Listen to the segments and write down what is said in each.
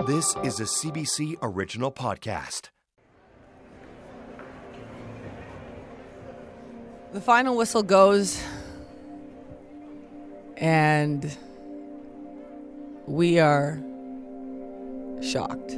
This is a CBC original podcast. The final whistle goes, and we are shocked.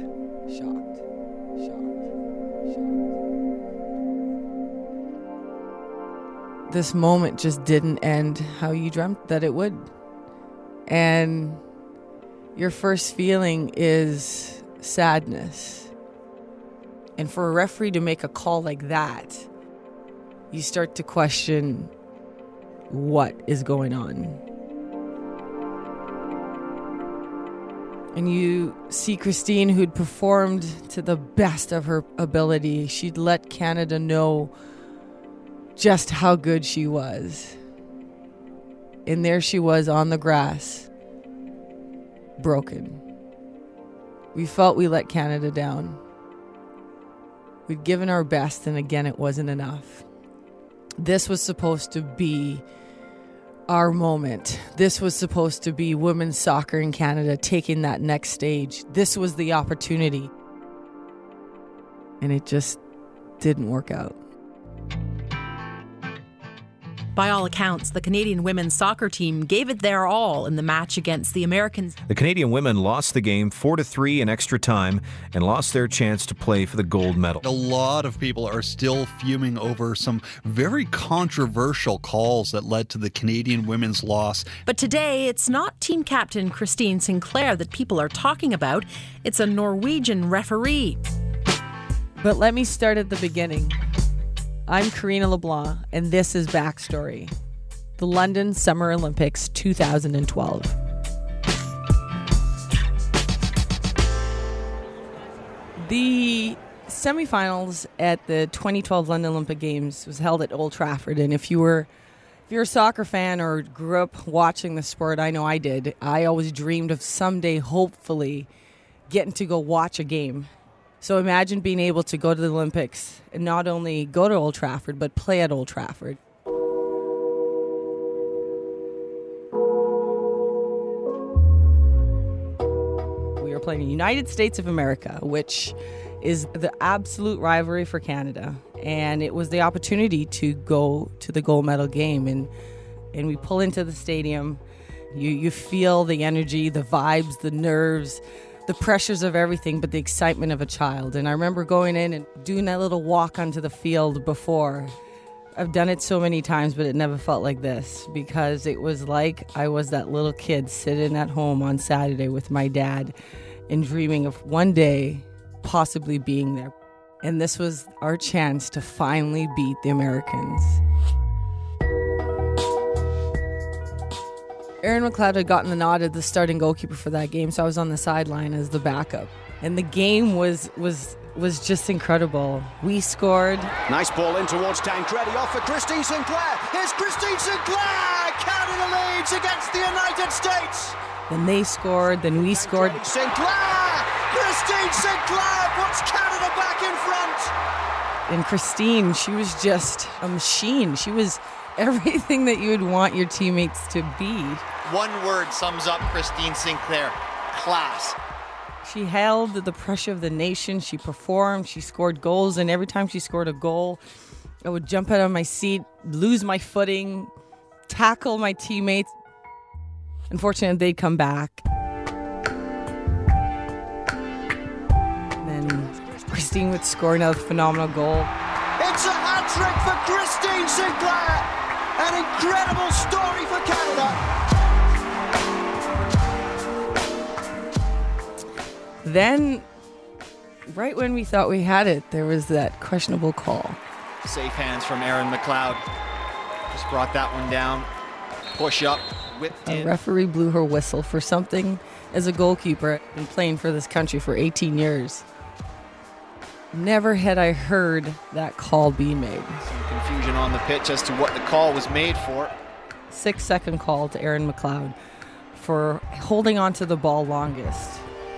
This moment just didn't end how you dreamt that it would. And your first feeling is sadness. And for a referee to make a call like that, you start to question what is going on. And you see Christine, who'd performed to the best of her ability. She'd let Canada know just how good she was. And there she was on the grass, broken. We felt we let Canada down. We'd given our best, and again, it wasn't enough. This was supposed to be our moment. This was supposed to be women's soccer in Canada taking that next stage. This was the opportunity. And it just didn't work out. By all accounts, the Canadian women's soccer team gave it their all in the match against the Americans. The Canadian women lost the game 4-3 in extra time and lost their chance to play for the gold medal. A lot of people are still fuming over some very controversial calls that led to the Canadian women's loss. But today, it's not team captain Christine Sinclair that people are talking about. It's a Norwegian referee. But let me start at the beginning. I'm Karina LeBlanc, and this is Backstory, the London Summer Olympics 2012. The semifinals at the 2012 London Olympic Games was held at Old Trafford, and if you're a soccer fan or grew up watching the sport, I know I did, I always dreamed of someday, hopefully, getting to go watch a game. So imagine being able to go to the Olympics and not only go to Old Trafford, but play at Old Trafford. We are playing the United States of America, which is the absolute rivalry for Canada. And it was the opportunity to go to the gold medal game. And we pull into the stadium. You feel the energy, the vibes, the nerves, the pressures of everything, but the excitement of a child. And I remember going in and doing that little walk onto the field before. I've done it so many times, but it never felt like this, because it was like I was that little kid sitting at home on Saturday with my dad and dreaming of one day possibly being there. And this was our chance to finally beat the Americans. Erin McLeod had gotten the nod as the starting goalkeeper for that game, so I was on the sideline as the backup. And the game was just incredible. We scored. Nice ball in towards Tancredi, off for Christine Sinclair. Here's Christine Sinclair! Canada leads against the United States. Then they scored, then we scored. Sinclair! Christine Sinclair puts Canada back in front. And Christine, she was just a machine. She was everything that you would want your teammates to be. One word sums up Christine Sinclair: class. She held the pressure of the nation. She performed. She scored goals. And every time she scored a goal, I would jump out of my seat, lose my footing, tackle my teammates. Unfortunately, they'd come back. And then Christine would score another phenomenal goal. It's a hat-trick for Christine Sinclair. An incredible story for Canada. Then, right when we thought we had it, there was that questionable call. Safe hands from Erin McLeod. Just brought that one down. Push up, whipped in. A referee blew her whistle for something as a goalkeeper and playing for this country for 18 years. Never had I heard that call being made. Some confusion on the pitch as to what the call was made for. 6-second call to Erin McLeod for holding on to the ball longest.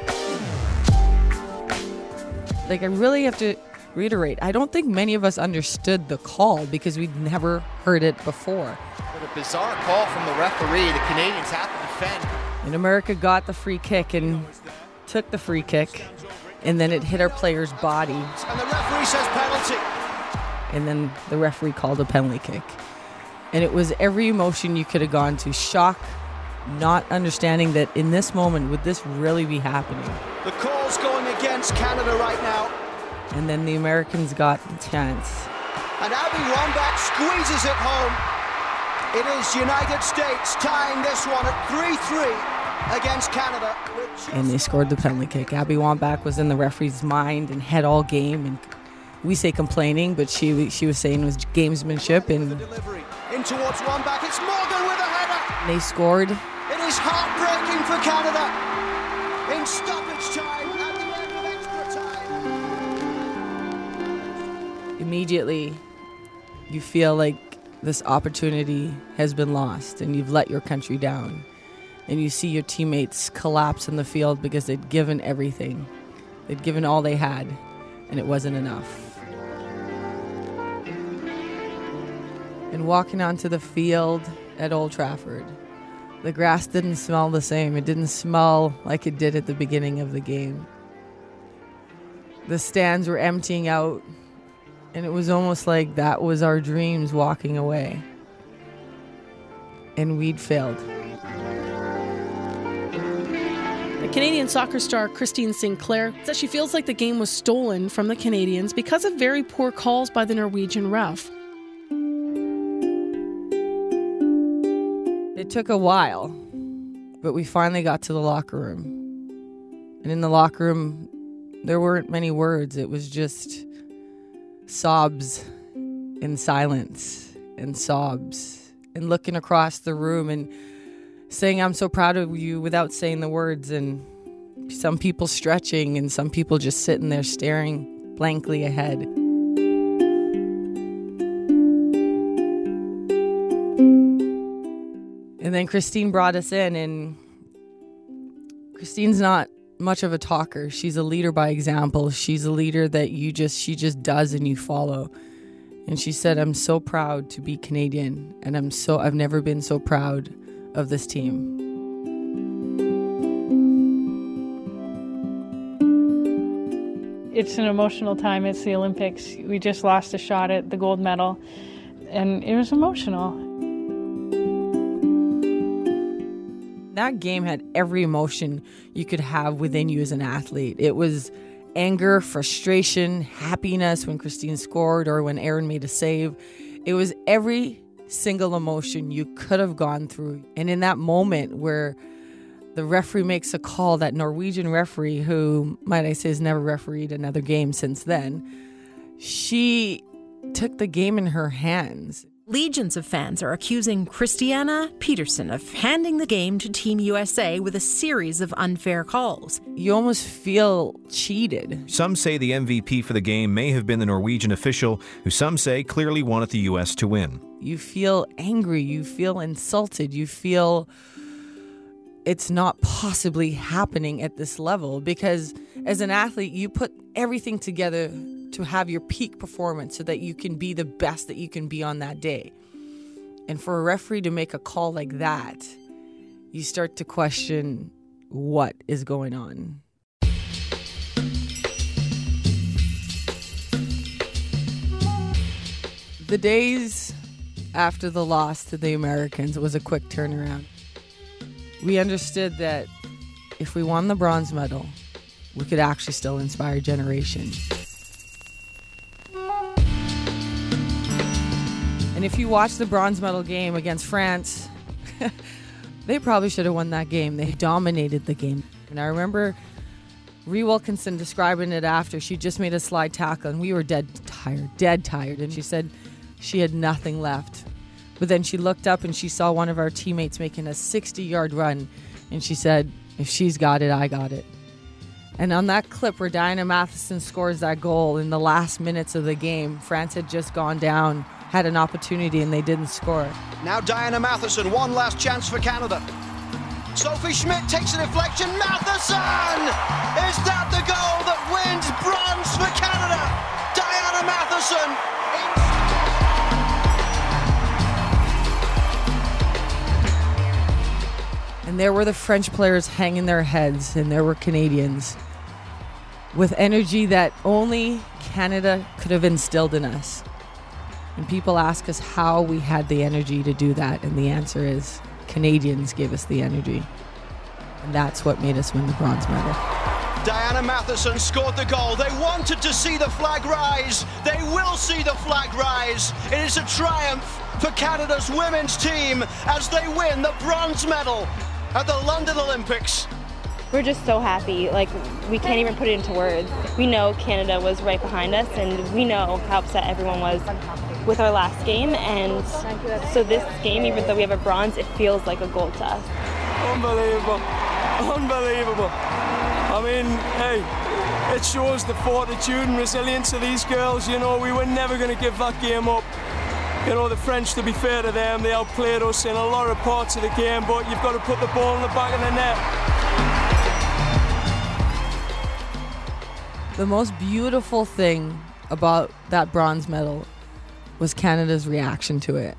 Like, I really have to reiterate, I don't think many of us understood the call because we'd never heard it before. But a bizarre call from the referee. The Canadians have to defend. And America got the free kick, and took the free kick, and then it hit our player's body. And the referee says penalty. And then the referee called a penalty kick. And it was every emotion you could have gone to. Shock, not understanding that in this moment, would this really be happening? The call's going against Canada right now. And then the Americans got the chance. And Abby Wambach squeezes it home. It is United States tying this one at 3-3 against Canada. And they scored the penalty kick. Abby Wambach was in the referee's mind and head all game. And we say complaining, but she was saying it was gamesmanship. And in towards Wambach, it's Morgan with a header. They scored. It is heartbreaking for Canada. In stoppage time at the end of extra time. Immediately, you feel like this opportunity has been lost and you've let your country down. And you see your teammates collapse in the field because they'd given everything. They'd given all they had, and it wasn't enough. And walking onto the field at Old Trafford, the grass didn't smell the same. It didn't smell like it did at the beginning of the game. The stands were emptying out, and it was almost like that was our dreams walking away. And we'd failed. The Canadian soccer star Christine Sinclair says she feels like the game was stolen from the Canadians because of very poor calls by the Norwegian ref. It took a while, but we finally got to the locker room. And in the locker room, there weren't many words. It was just sobs and silence and sobs and looking across the room and saying, "I'm so proud of you," without saying the words, and some people stretching and some people just sitting there staring blankly ahead. And then Christine brought us in, and Christine's not much of a talker. She's a leader by example. She's a leader that she just does and you follow. And she said, "I'm so proud to be Canadian, and I've never been so proud of this team." It's an emotional time. It's the Olympics. We just lost a shot at the gold medal, and it was emotional. That game had every emotion you could have within you as an athlete. It was anger, frustration, happiness when Christine scored or when Aaron made a save. It was every single emotion you could have gone through. And in that moment where the referee makes a call, that Norwegian referee, who, might I say, has never refereed another game since then, she took the game in her hands. Legions of fans are accusing Christiana Peterson of handing the game to Team USA with a series of unfair calls. You almost feel cheated. Some say the MVP for the game may have been the Norwegian official, who some say clearly wanted the U.S. to win. You feel angry, you feel insulted, you feel it's not possibly happening at this level, because as an athlete, you put everything together to have your peak performance so that you can be the best that you can be on that day. And for a referee to make a call like that, you start to question what is going on. The days after the loss to the Americans was a quick turnaround. We understood that if we won the bronze medal, we could actually still inspire a generation. And if you watch the bronze medal game against France, they probably should have won that game. They dominated the game. And I remember Rhea Wilkinson describing it after. She just made a slide tackle, and we were dead tired. And she said she had nothing left. But then she looked up and she saw one of our teammates making a 60-yard run. And she said, "If she's got it, I got it." And on that clip where Diana Matheson scores that goal in the last minutes of the game, France had just gone down, had an opportunity, and they didn't score. Now Diana Matheson, one last chance for Canada. Sophie Schmidt takes a deflection. Matheson! Is that the goal that wins bronze for Canada? Diana Matheson! And there were the French players hanging their heads, and there were Canadians with energy that only Canada could have instilled in us. And people ask us how we had the energy to do that, and the answer is Canadians gave us the energy. And that's what made us win the bronze medal. Diana Matheson scored the goal. They wanted to see the flag rise. They will see the flag rise. It is a triumph for Canada's women's team as they win the bronze medal at the London Olympics. We're just so happy. Like, we can't even put it into words. We know Canada was right behind us, and we know how upset everyone was with our last game. And so this game, even though we have a bronze, it feels like a gold to us. Unbelievable. Unbelievable. I mean, hey, it shows the fortitude and resilience of these girls. You know, we were never going to give that game up. You know, the French, to be fair to them, they outplayed us in a lot of parts of the game, but you've got to put the ball in the back of the net. The most beautiful thing about that bronze medal was Canada's reaction to it.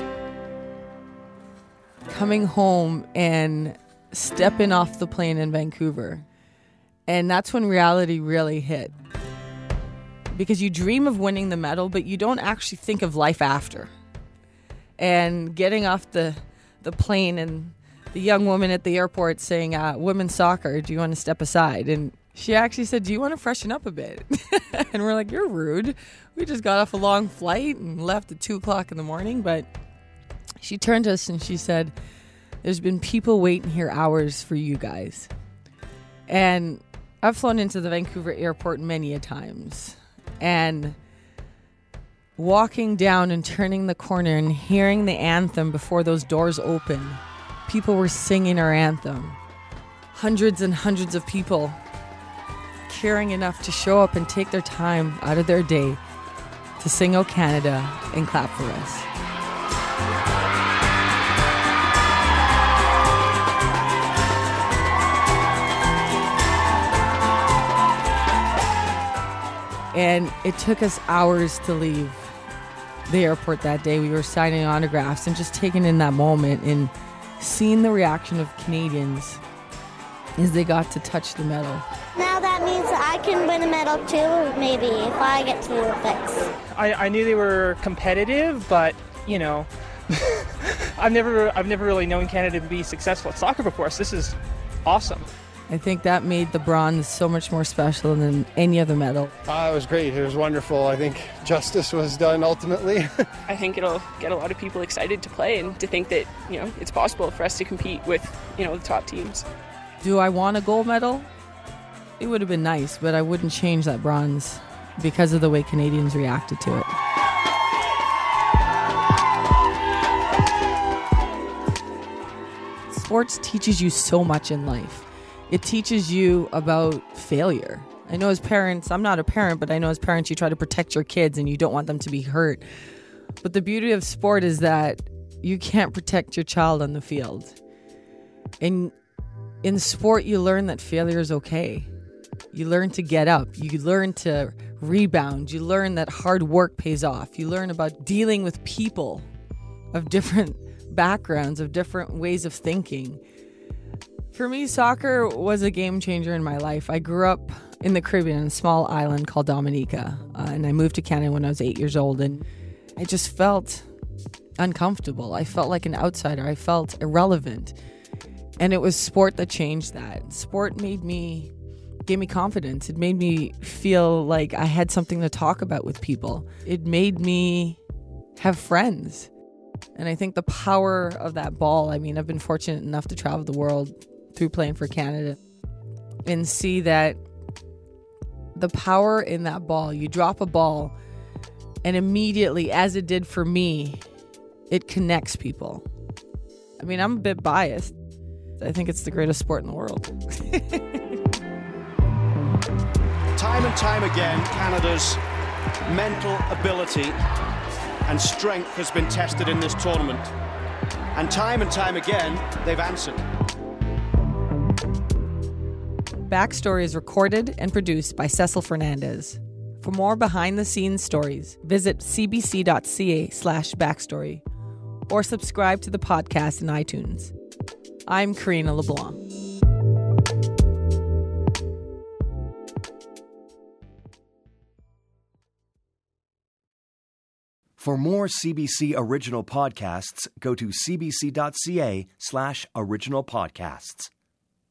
Coming home and stepping off the plane in Vancouver. And that's when reality really hit. Because you dream of winning the medal, but you don't actually think of life after. And getting off the plane and the young woman at the airport saying, women's soccer, do you want to step aside? And she actually said, do you want to freshen up a bit? And we're like, you're rude. We just got off a long flight and left at 2 o'clock in the morning. But she turned to us and she said, there's been people waiting here hours for you guys. And I've flown into the Vancouver airport many a times. And walking down and turning the corner and hearing the anthem before those doors open, people were singing our anthem. Hundreds and hundreds of people caring enough to show up and take their time out of their day to sing "O Canada" and clap for us. And it took us hours to leave the airport that day. We were signing autographs and just taking in that moment and seeing the reaction of Canadians as they got to touch the medal. Now that means I can win a medal too, maybe, if I get to the Olympics. I knew they were competitive, but, you know, I've never really known Canada to be successful at soccer before, so this is awesome. I think that made the bronze so much more special than any other medal. It was great. It was wonderful. I think justice was done ultimately. I think it'll get a lot of people excited to play and to think that, you know, it's possible for us to compete with, you know, the top teams. Do I want a gold medal? It would have been nice, but I wouldn't change that bronze because of the way Canadians reacted to it. Sports teaches you so much in life. It teaches you about failure. I know as parents, I'm not a parent, but I know as parents you try to protect your kids and you don't want them to be hurt. But the beauty of sport is that you can't protect your child on the field. And in sport, you learn that failure is okay. You learn to get up. You learn to rebound. You learn that hard work pays off. You learn about dealing with people of different backgrounds, of different ways of thinking. For me, soccer was a game changer in my life. I grew up in the Caribbean, in a small island called Dominica, and I moved to Canada when I was 8 years old, and I just felt uncomfortable. I felt like an outsider. I felt irrelevant. And it was sport that changed that. Sport gave me confidence. It made me feel like I had something to talk about with people. It made me have friends. And I think the power of that ball, I mean, I've been fortunate enough to travel the world through playing for Canada and see that the power in that ball, you drop a ball and immediately, as it did for me, it connects people. I mean, I'm a bit biased. I think it's the greatest sport in the world. Time and time again, Canada's mental ability and strength has been tested in this tournament. And time again, they've answered. Backstory is recorded and produced by Cecil Fernandez. For more behind-the-scenes stories, visit cbc.ca/backstory or subscribe to the podcast in iTunes. I'm Karina LeBlanc. For more CBC original podcasts, go to cbc.ca/original podcasts.